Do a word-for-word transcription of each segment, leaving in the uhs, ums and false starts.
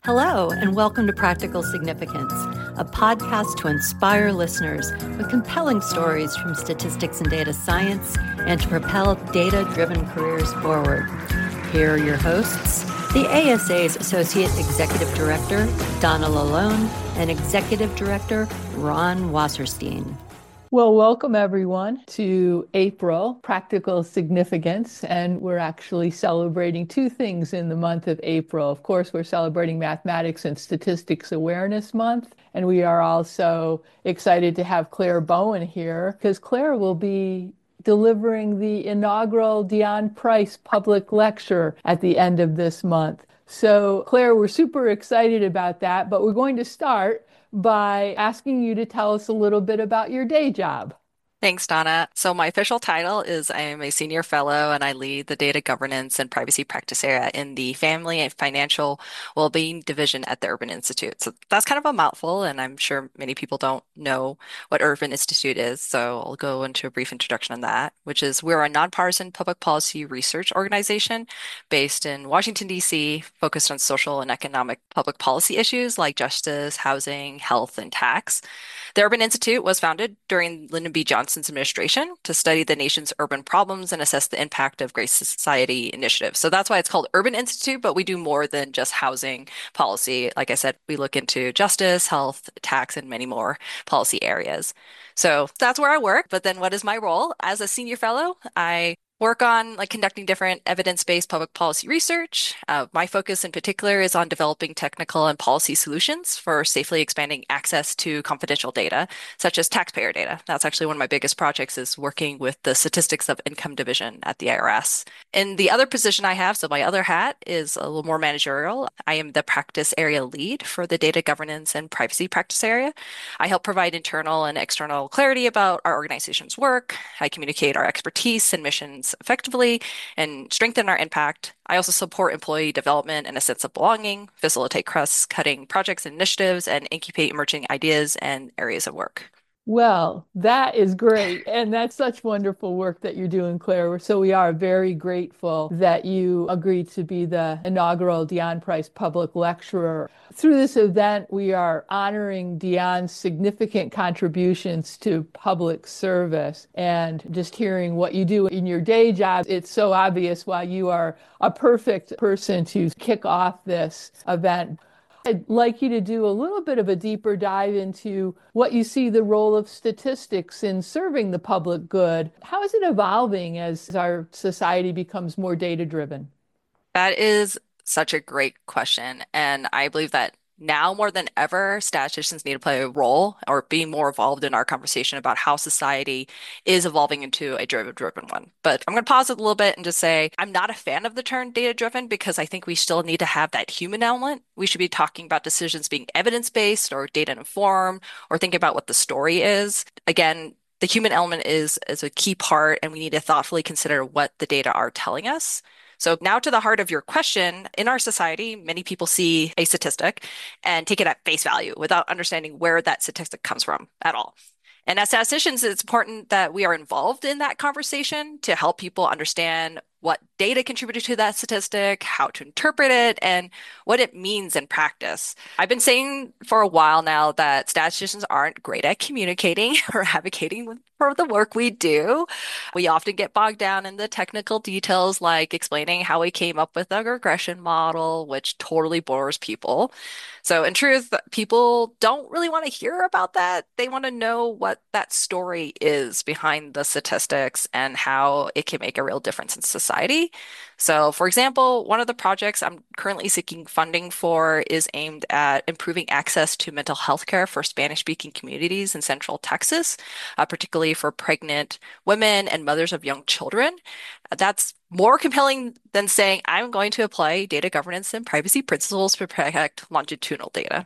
Hello, and welcome to Practical Significance, a podcast to inspire listeners with compelling stories from statistics and data science and to propel data-driven careers forward. Here are your hosts, the A S A's Associate Executive Director, Donna Lalone, and Executive Director, Ron Wasserstein. Well, welcome everyone to April, Practical Significance, and we're actually celebrating two things in the month of April. Of course, we're celebrating Mathematics and Statistics Awareness Month, and we are also excited to have Claire Bowen here because Claire will be delivering the inaugural Dion Price public lecture at the end of this month. So, Claire, we're super excited about that, but we're going to start by asking you to tell us a little bit about your day job. Thanks, Donna. So my official title is I am a senior fellow and I lead the data governance and privacy practice area in the Family and Financial Wellbeing Division at the Urban Institute. So that's kind of a mouthful, and I'm sure many people don't know what Urban Institute is. So I'll go into a brief introduction on that, which is we're a nonpartisan public policy research organization based in Washington, D C, focused on social and economic public policy issues like justice, housing, health, and tax. The Urban Institute was founded during Lyndon B. Johnson's administration to study the nation's urban problems and assess the impact of Great Society initiatives. So that's why it's called Urban Institute, but we do more than just housing policy. Like I said, we look into justice, health, tax, and many more policy areas. So that's where I work. But then what is my role? As a senior fellow, I work on like conducting different evidence-based public policy research. Uh, my focus in particular is on developing technical and policy solutions for safely expanding access to confidential data, such as taxpayer data. That's actually one of my biggest projects is working with the Statistics of Income Division at the I R S. And the other position I have, so my other hat is a little more managerial. I am the practice area lead for the data governance and privacy practice area. I help provide internal and external clarity about our organization's work. I communicate our expertise and missions effectively and strengthen our impact. I also support employee development and a sense of belonging, facilitate cross-cutting projects and initiatives, and incubate emerging ideas and areas of work. Well, that is great. And that's such wonderful work that you're doing, Claire. So we are very grateful that you agreed to be the inaugural Dion Price public lecturer. Through this event, we are honoring Dion's significant contributions to public service. And just hearing what you do in your day job, it's so obvious why you are a perfect person to kick off this event. I'd like you to do a little bit of a deeper dive into what you see the role of statistics in serving the public good. How is it evolving as our society becomes more data-driven? That is such a great question. And I believe that now more than ever, statisticians need to play a role or be more involved in our conversation about how society is evolving into a data-driven one. But I'm going to pause it a little bit and just say I'm not a fan of the term data-driven because I think we still need to have that human element. We should be talking about decisions being evidence-based or data-informed or thinking about what the story is. Again, the human element is, is a key part, and we need to thoughtfully consider what the data are telling us. So now to the heart of your question, in our society, many people see a statistic and take it at face value without understanding where that statistic comes from at all. And as statisticians, it's important that we are involved in that conversation to help people understand what data contributed to that statistic, how to interpret it, and what it means in practice. I've been saying for a while now that statisticians aren't great at communicating or advocating for the work we do. We often get bogged down in the technical details, like explaining how we came up with a regression model, which totally bores people. So in truth, people don't really want to hear about that. They want to know what that story is behind the statistics and how it can make a real difference in society. So for example, one of the projects I'm currently seeking funding for is aimed at improving access to mental health care for Spanish-speaking communities in Central Texas, uh, particularly for pregnant women and mothers of young children. That's more compelling than saying I'm going to apply data governance and privacy principles to protect longitudinal data.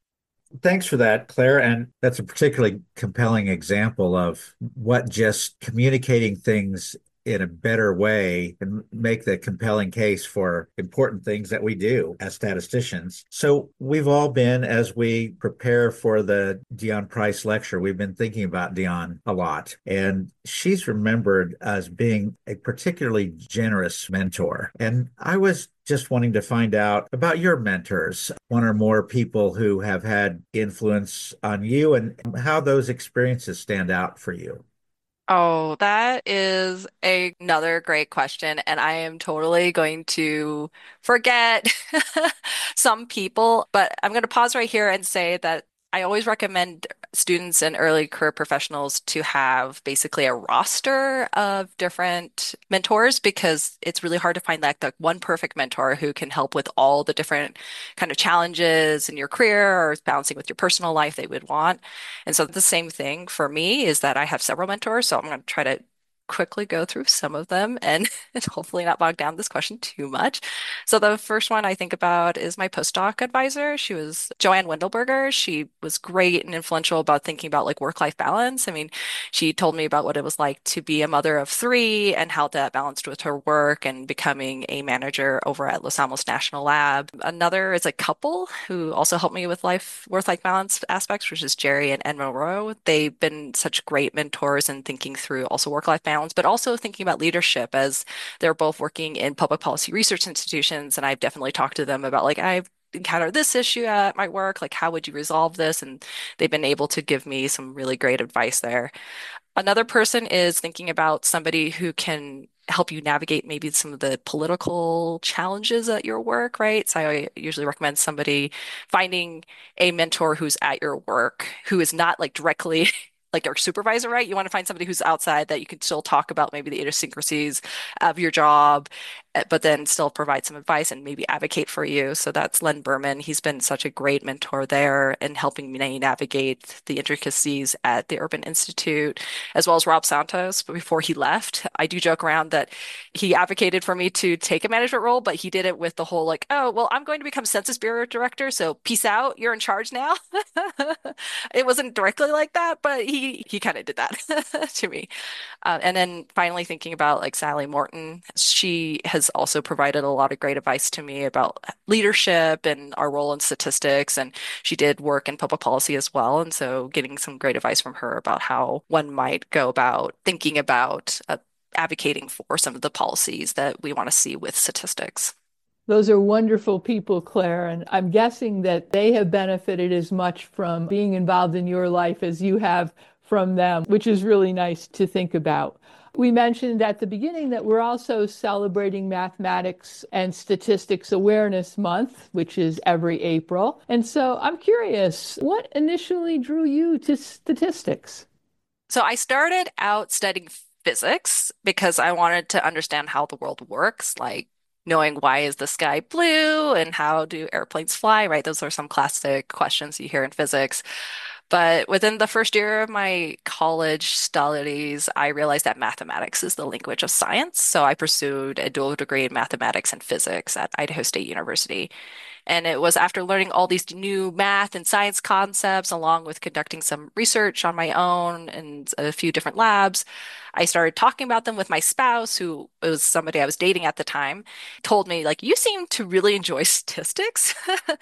Thanks for that, Claire. And that's a particularly compelling example of what just communicating things in a better way and make the compelling case for important things that we do as statisticians. So we've all been, as we prepare for the Dion Price lecture, we've been thinking about Dion a lot. And she's remembered as being a particularly generous mentor. And I was just wanting to find out about your mentors, one or more people who have had influence on you and how those experiences stand out for you. Oh, that is a- another great question. And I am totally going to forget some people, but I'm going to pause right here and say that I always recommend students and early career professionals to have basically a roster of different mentors because it's really hard to find like the one perfect mentor who can help with all the different kind of challenges in your career or balancing with your personal life they would want. And so the same thing for me is that I have several mentors. So I'm going to try to quickly go through some of them and, and hopefully not bog down this question too much. So the first one I think about is my postdoc advisor. She was Joanne Wendelberger. She was great and influential about thinking about like work-life balance. I mean, she told me about what it was like to be a mother of three and how that balanced with her work and becoming a manager over at Los Alamos National Lab. Another is a couple who also helped me with life, work-life balance aspects, which is Jerry and Ed Monroe. They've been such great mentors in thinking through also work-life balance, but also thinking about leadership as they're both working in public policy research institutions. And I've definitely talked to them about like, I've encountered this issue at my work. Like, how would you resolve this? And they've been able to give me some really great advice there. Another person is thinking about somebody who can help you navigate maybe some of the political challenges at your work, right? So I usually recommend somebody finding a mentor who's at your work, who is not like directly like your supervisor, right? You want to find somebody who's outside that you can still talk about maybe the idiosyncrasies of your job, eh, but then still provide some advice and maybe advocate for you. So that's Len Berman. He's been such a great mentor there in helping me navigate the intricacies at the Urban Institute, as well as Rob Santos. But before he left, I do joke around that he advocated for me to take a management role, but he did it with the whole like, oh, well, I'm going to become Census Bureau director, so peace out, you're in charge now. It wasn't directly like that, but he he kind of did that to me. Uh, and then finally thinking about like Sally Morton, she has also provided a lot of great advice to me about leadership and our role in statistics. And she did work in public policy as well. And so getting some great advice from her about how one might go about thinking about uh, advocating for some of the policies that we want to see with statistics. Those are wonderful people, Claire, and I'm guessing that they have benefited as much from being involved in your life as you have from them, which is really nice to think about. We mentioned at the beginning that we're also celebrating Mathematics and Statistics Awareness Month, which is every April. And so I'm curious, what initially drew you to statistics? So I started out studying physics because I wanted to understand how the world works, like knowing why is the sky blue and how do airplanes fly, right? Those are some classic questions you hear in physics. But within the first year of my college studies, I realized that mathematics is the language of science. So I pursued a dual degree in mathematics and physics at Idaho State University. And it was after learning all these new math and science concepts, along with conducting some research on my own and a few different labs, I started talking about them with my spouse, who was somebody I was dating at the time, told me, like, you seem to really enjoy statistics.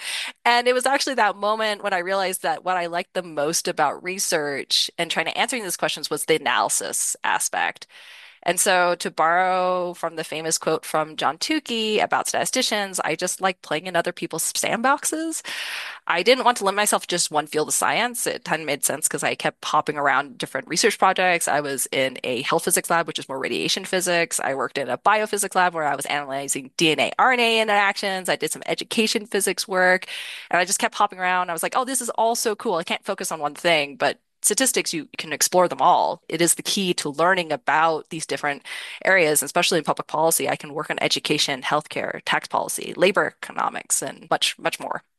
And it was actually that moment when I realized that what I liked the most about research and trying to answering these questions was the analysis aspect. And so, to borrow from the famous quote from John Tukey about statisticians, I just like playing in other people's sandboxes. I didn't want to limit myself to just one field of science. It kind of made sense because I kept hopping around different research projects. I was in a health physics lab, which is more radiation physics. I worked in a biophysics lab where I was analyzing D N A, R N A interactions. I did some education physics work, and I just kept hopping around. I was like, oh, this is all so cool. I can't focus on one thing, but statistics, you can explore them all. It is the key to learning about these different areas, especially in public policy. I can work on education, healthcare, tax policy, labor economics, and much, much more.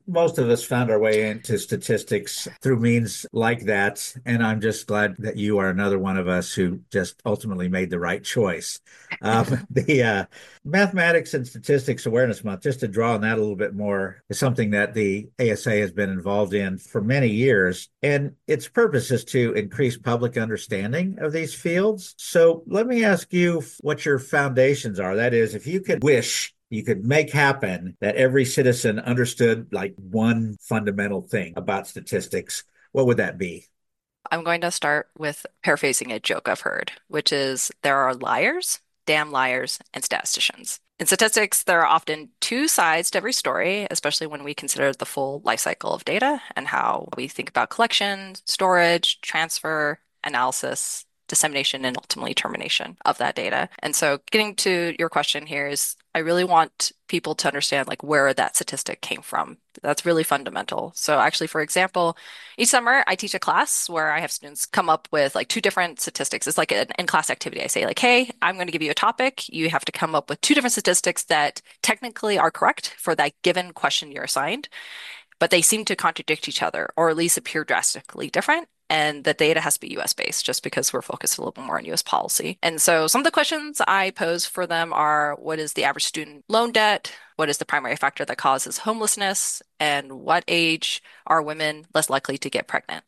most of us found our way into statistics through means like that. And I'm just glad that you are another one of us who just ultimately made the right choice. Um, the uh, Mathematics and Statistics Awareness Month, just to draw on that a little bit more, is something that the A S A has been involved in for many years. And its purpose is to increase public understanding of these fields. So let me ask you what your foundations are. That is, if you could wish you could make happen that every citizen understood like one fundamental thing about statistics, what would that be? I'm going to start with paraphrasing a joke I've heard, which is there are liars, damn liars, and statisticians. In statistics, there are often two sides to every story, especially when we consider the full life cycle of data and how we think about collection, storage, transfer, analysis, dissemination, and ultimately termination of that data. And so getting to your question here is I really want people to understand like where that statistic came from. That's really fundamental. So actually, for example, each summer I teach a class where I have students come up with like two different statistics. It's like an in-class activity. I say like, hey, I'm going to give you a topic. You have to come up with two different statistics that technically are correct for that given question you're assigned, but they seem to contradict each other or at least appear drastically different. And the data has to be U S based just because we're focused a little bit more on U S policy. And so some of the questions I pose for them are what is the average student loan debt? What is the primary factor that causes homelessness? And what age are women less likely to get pregnant?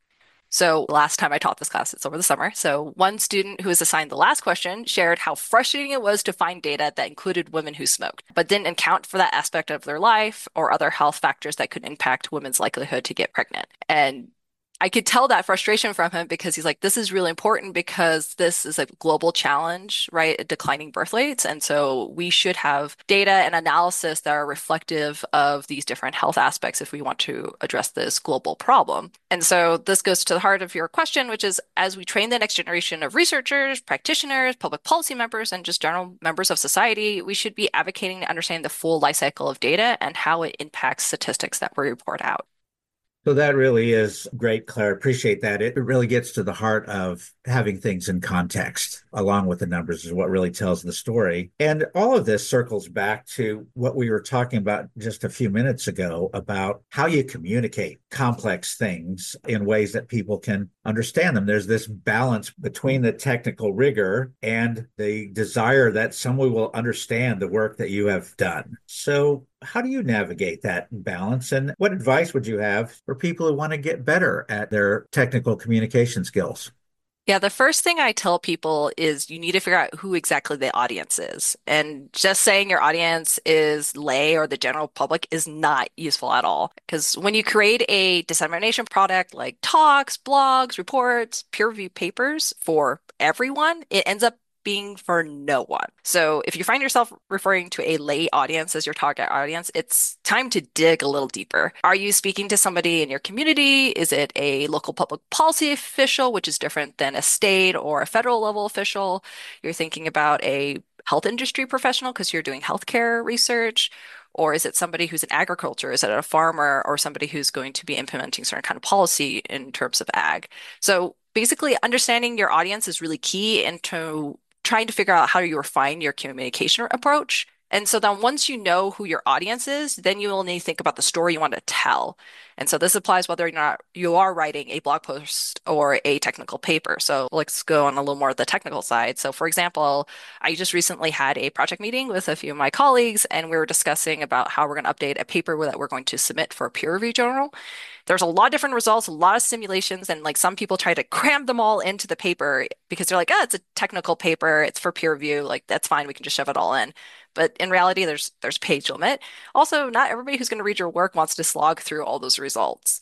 So last time I taught this class, it's over the summer. So one student who was assigned the last question shared how frustrating it was to find data that included women who smoked, but didn't account for that aspect of their life or other health factors that could impact women's likelihood to get pregnant. And I could tell that frustration from him because he's like, this is really important because this is a global challenge, right? Declining birth rates. And so we should have data and analysis that are reflective of these different health aspects if we want to address this global problem. And so this goes to the heart of your question, which is as we train the next generation of researchers, practitioners, public policy members, and just general members of society, we should be advocating to understand the full life cycle of data and how it impacts statistics that we report out. So that really is great, Claire. Appreciate that. It really gets to the heart of having things in context, along with the numbers, is what really tells the story. And all of this circles back to what we were talking about just a few minutes ago about how you communicate complex things in ways that people can understand them. There's this balance between the technical rigor and the desire that someone will understand the work that you have done. So how do you navigate that balance? And what advice would you have for people who want to get better at their technical communication skills? Yeah, the first thing I tell people is you need to figure out who exactly the audience is. And just saying your audience is lay or the general public is not useful at all. Because when you create a dissemination product like talks, blogs, reports, peer-reviewed papers for everyone, it ends up being for no one. So if you find yourself referring to a lay audience as your target audience, it's time to dig a little deeper. Are you speaking to somebody in your community? Is it a local public policy official, which is different than a state or a federal level official? You're thinking about a health industry professional because you're doing healthcare research. Or is it somebody who's in agriculture? Is it a farmer or somebody who's going to be implementing certain kind of policy in terms of ag? So basically, understanding your audience is really key into trying to figure out how you refine your communication approach. And so then once you know who your audience is, then you will need to think about the story you want to tell. And so this applies whether or not you are writing a blog post or a technical paper. So let's go on a little more of the technical side. So for example, I just recently had a project meeting with a few of my colleagues, and we were discussing about how we're going to update a paper that we're going to submit for a peer review journal. There's a lot of different results, a lot of simulations, and like some people try to cram them all into the paper because they're like, oh, it's a technical paper, it's for peer review, like that's fine, we can just shove it all in. But in reality, there's there's page limit. Also, not everybody who's going to read your work wants to slog through all those results.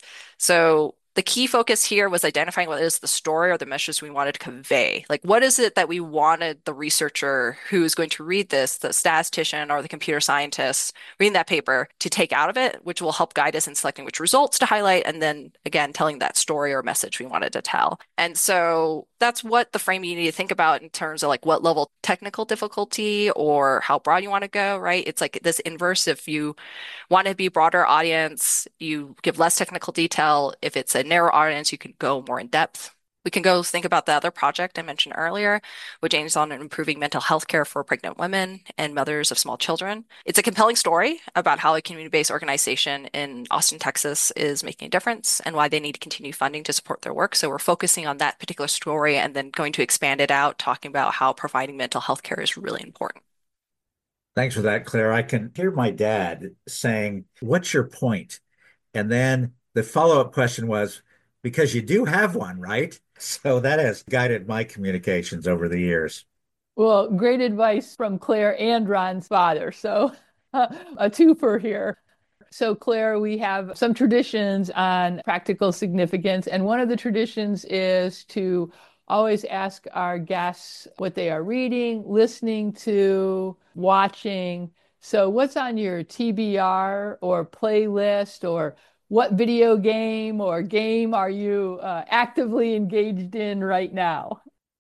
So the key focus here was identifying what is the story or the message we wanted to convey. Like, what is it that we wanted the researcher who is going to read this, the statistician or the computer scientist reading that paper, to take out of it, which will help guide us in selecting which results to highlight, and then again, telling that story or message we wanted to tell. And so that's what the frame you need to think about in terms of like what level technical difficulty or how broad you want to go, right? It's like this inverse. If you want to be broader audience, you give less technical detail. If it's a narrow audience, you can go more in depth. We can go think about the other project I mentioned earlier, which aims on improving mental health care for pregnant women and mothers of small children. It's a compelling story about how a community-based organization in Austin, Texas is making a difference and why they need to continue funding to support their work. So we're focusing on that particular story and then going to expand it out, talking about how providing mental health care is really important. Thanks for that, Claire. I can hear my dad saying, "What's your point?" And then the follow-up question was, because you do have one, right? So that has guided my communications over the years. Well, great advice from Claire and Ron's father. So uh, a twofer here. So, Claire, we have some traditions on practical significance. And one of the traditions is to always ask our guests what they are reading, listening to, watching. So, what's on your T B R or playlist, or what video game or game are you uh, actively engaged in right now?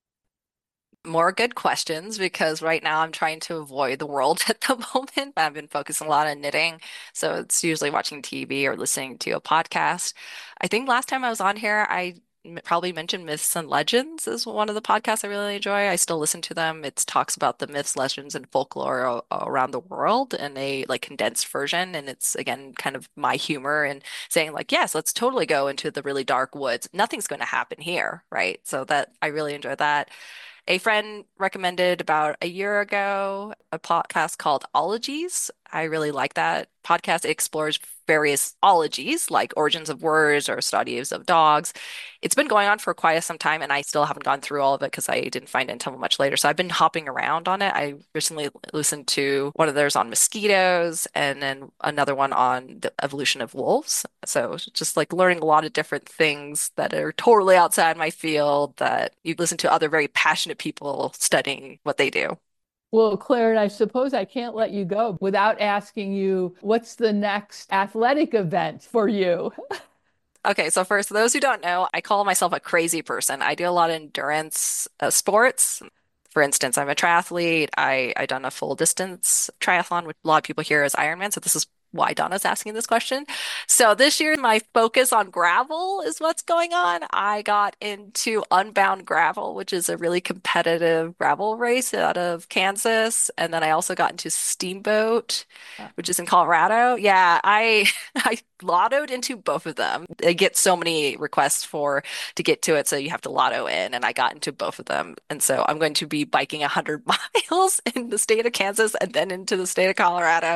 More good questions because right now I'm trying to avoid the world at the moment. I've been focusing a lot on knitting. So it's usually watching T V or listening to a podcast. I think last time I was on here, I m- probably mentioned Myths and Legends is one of the podcasts I really enjoy. I still listen to them. It talks about the myths, legends, and folklore a- around the world in a like condensed version. And it's again kind of my humor and saying like, yes, let's totally go into the really dark woods. Nothing's going to happen here, right? So that I really enjoy that. A friend recommended about a year ago a podcast called Ologies. I really like that podcast. It explores various ologies like origins of words or studies of dogs. It's been going on for quite some time, and I still haven't gone through all of it because I didn't find it until much later. So I've been hopping around on it. I recently listened to one of theirs on mosquitoes and then another one on the evolution of wolves. So just like learning a lot of different things that are totally outside my field that you listen to other very passionate people studying what they do. Well, Claire, and I suppose I can't let you go without asking you, what's the next athletic event for you? Okay, so first, those who don't know, I call myself a crazy person. I do a lot of endurance uh, sports. For instance, I'm a triathlete. I I done a full distance triathlon, which a lot of people hear as Ironman. So this is why Donna's asking this question. So this year, my focus on gravel is what's going on. I got into Unbound Gravel, which is a really competitive gravel race out of Kansas, and then I also got into Steamboat, which is in Colorado. Yeah, I I lottoed into both of them. They get so many requests for to get to it, so you have to lotto in, and I got into both of them. And so I'm going to be biking one hundred miles in the state of Kansas and then into the state of Colorado.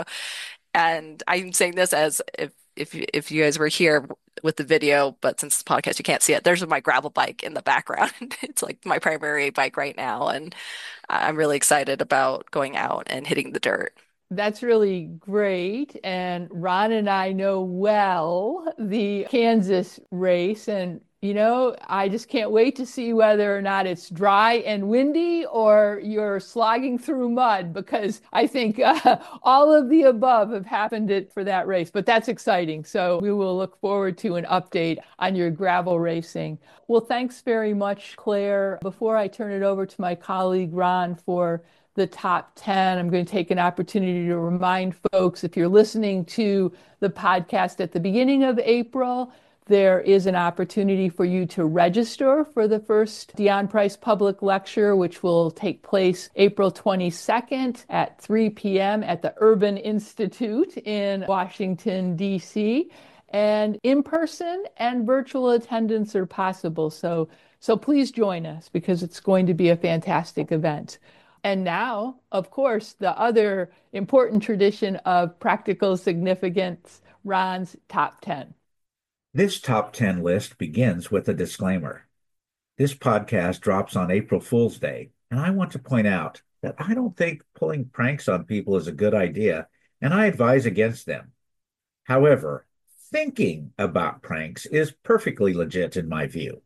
And I'm saying this as if if you- if you guys were here with the video, but since the podcast you can't see it, there's my gravel bike in the background. It's like my primary bike right now, and I'm really excited about going out and hitting the dirt. That's really great. And Ron and I know well the Kansas race. And, you know, I just can't wait to see whether or not it's dry and windy or you're slogging through mud, because I think uh, all of the above have happened it for that race. But that's exciting. So we will look forward to an update on your gravel racing. Well, thanks very much, Claire. Before I turn it over to my colleague, Ron, for the top ten. I'm going to take an opportunity to remind folks, if you're listening to the podcast at the beginning of April, there is an opportunity for you to register for the first Dion Price Public Lecture, which will take place April twenty-second at three p m at the Urban Institute in Washington, D C. And in-person and virtual attendance are possible. So, so please join us because it's going to be a fantastic event. And now, of course, the other important tradition of practical significance, Ron's top ten. This top ten list begins with a disclaimer. This podcast drops on April Fool's Day, and I want to point out that I don't think pulling pranks on people is a good idea, and I advise against them. However, thinking about pranks is perfectly legit in my view.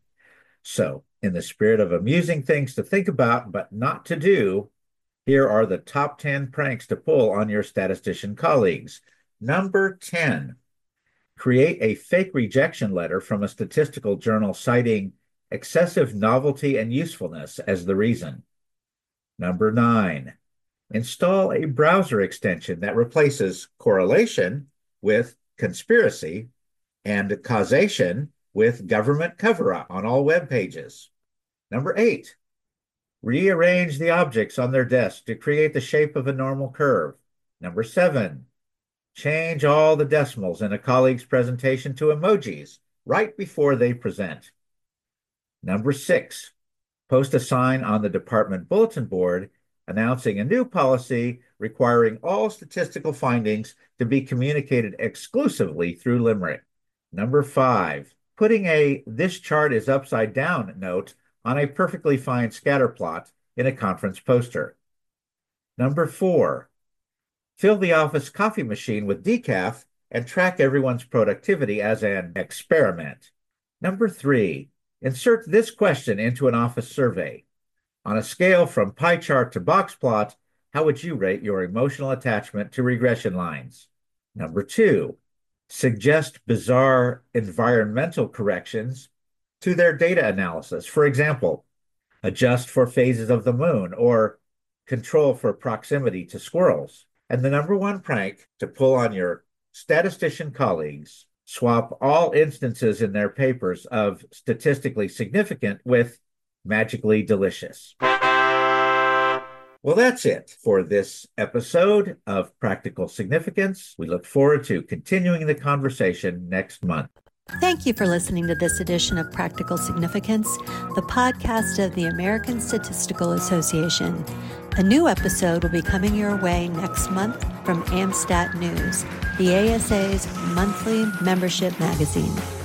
So, in the spirit of amusing things to think about but not to do, here are the top ten pranks to pull on your statistician colleagues. Number ten, create a fake rejection letter from a statistical journal citing excessive novelty and usefulness as the reason. Number nine, install a browser extension that replaces correlation with conspiracy and causation with government cover-up on all web pages. Number eight, rearrange the objects on their desk to create the shape of a normal curve. Number seven, change all the decimals in a colleague's presentation to emojis right before they present. Number six, post a sign on the department bulletin board announcing a new policy requiring all statistical findings to be communicated exclusively through Limerick. Number five, putting a "this chart is upside down" note on a perfectly fine scatter plot in a conference poster. Number four, fill the office coffee machine with decaf and track everyone's productivity as an experiment. Number three, insert this question into an office survey. On a scale from pie chart to box plot, how would you rate your emotional attachment to regression lines? Number two, suggest bizarre environmental corrections to their data analysis. For example, adjust for phases of the moon or control for proximity to squirrels. And the number one prank to pull on your statistician colleagues, swap all instances in their papers of statistically significant with magically delicious. Well, that's it for this episode of Practical Significance. We look forward to continuing the conversation next month. Thank you for listening to this edition of Practical Significance, the podcast of the American Statistical Association. A new episode will be coming your way next month from AmStat News, the A S A's monthly membership magazine.